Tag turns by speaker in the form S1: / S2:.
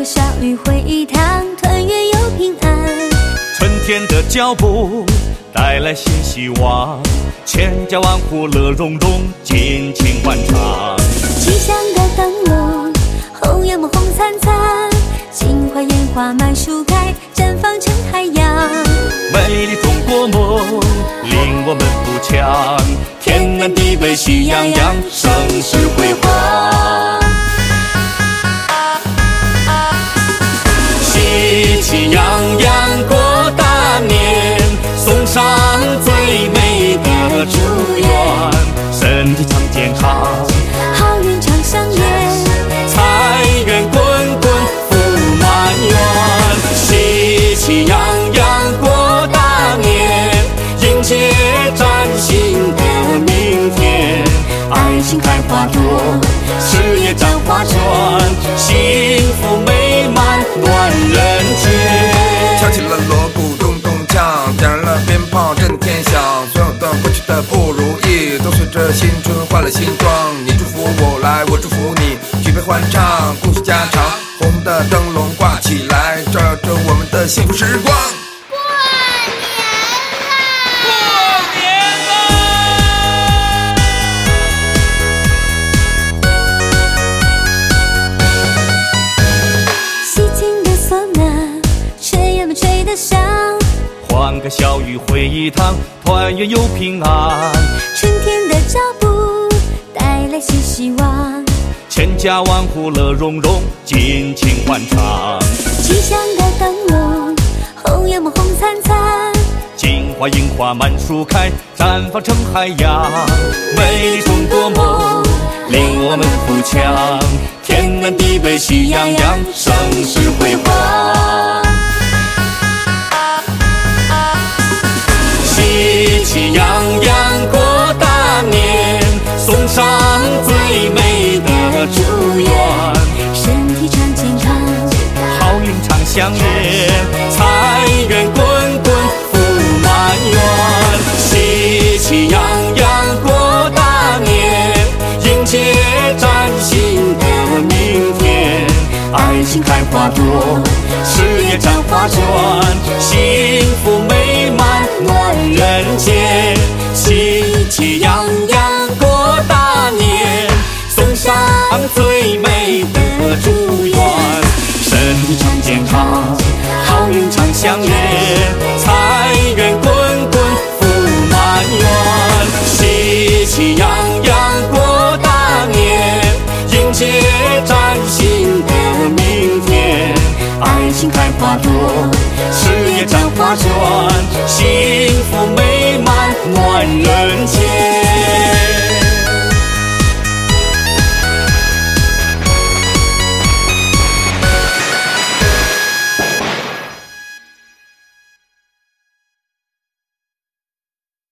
S1: 个小雨回塘，团圆又平安。
S2: 春天的脚步带来新希望，千家万户乐融融，尽情欢唱。
S1: 吉祥的灯笼，红叶幕红灿灿，金花烟花满树开，绽放成海洋。
S2: 美丽中国梦令我们不强，天南地北喜洋洋，盛世辉煌。喜气洋洋过大年，送上最美的祝愿，身体常健康，
S1: 好运常相连，
S2: 财源滚滚福满园。喜气洋洋过大年，迎接崭新的明天。爱情开花朵，事业展花圈，幸福美满暖人间。
S3: 敲起了锣鼓咚咚锵，点燃了鞭炮震天响，所有的过去的不如意都随着新春换了新装。你祝福我来，我祝福你，举杯欢唱，恭喜家常。红红的灯笼挂起来，照耀着我们的幸福时光。
S2: 换个小雨回一趟，团圆又平安。
S1: 春天的脚步带来新希望，
S2: 千家万户乐融融，尽情欢唱。
S1: 吉祥的灯笼，红叶幕红灿灿，
S2: 金花樱花满树开，绽放成海洋。美丽中国梦令我们富强，天南地北喜洋洋，盛世辉煌。喜气洋洋过大年，送上最美的祝愿，
S1: 身体常健康，
S2: 好运常相连，财源滚滚福满园。喜气洋洋过大年，迎接崭新的明天。爱情开花朵，事业展花圈，幸福美满暖人间。喜气洋洋过大年，送上最美的祝愿，身体常健康，好运常相连，财源滚滚福满园。喜气洋洋过大年，迎接崭新的明天。爱情开花朵，事业展花圈，幸福美满暖人间。